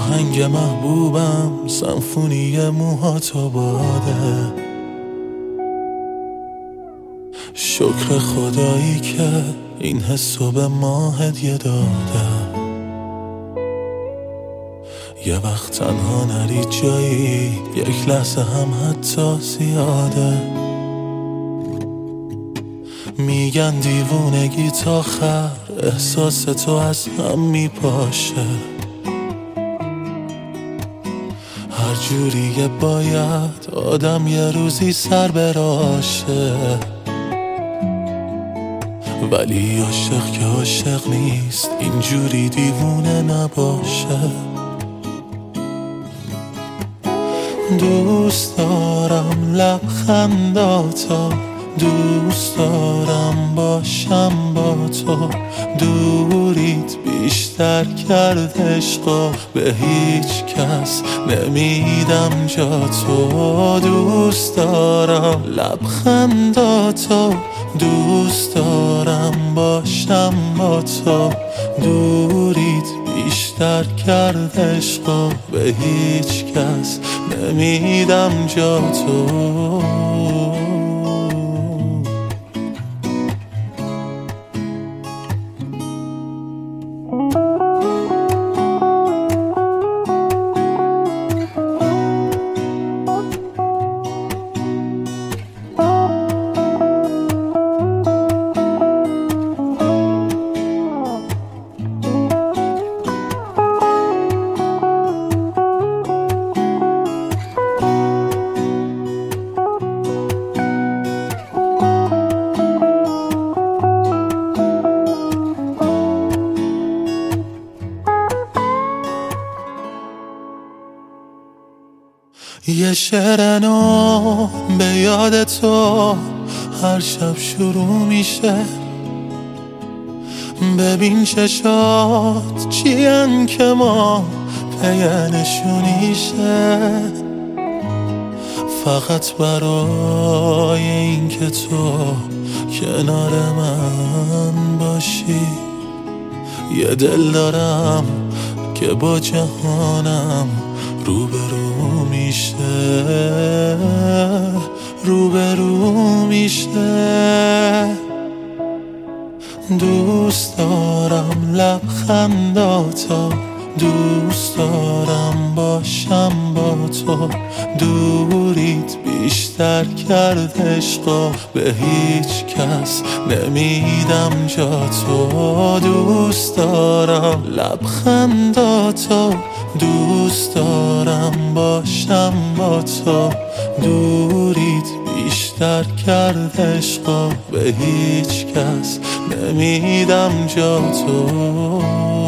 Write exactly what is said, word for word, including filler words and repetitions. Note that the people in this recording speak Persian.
آهنگ محبوبم سمفونی موهاتو باده. شکر خدایی که این حسو به ما هدیه داده. یه وقت تنها نری جایی، یک لحظه هم حتی زیاده. میگن دیوونگی تا آخر احساس تو از هم میپاشه. هر جوریه باید آدم یه روزی سر براشه. ولی عاشق که عاشق نیست اینجوری دیوونه نباشه. دوست دارم لبخنداتو، دوست دارم باشم با تو. دوریت بیشتر کرد عشقا، به هیچ کس نمیدم جا تو. دوست دارم لبخنداتو، دوست دارم باشم با تو. دوریت بیشتر کرد عشقا، به هیچ کس نمیدم جا تو. یه شعر نو به یاد تو هر شب شروع میشه. ببین چشات چیان که ما پی نشونیشه. فقط برای این که تو کنار من باشی. یه دل دارم که با جهانم روبرو میشه، روبرو میشه. دوست دارم لبخنداتو، دوست دارم باشم با تو. دوریت بیشتر کرد عشقا، به هیچ کس نمیدم جا تو. دوست دارم لبخنداتو، دوست دارم باشم با تو. دوریت بیشتر کرد عشقا، به هیچ کس نمیدم جا تو.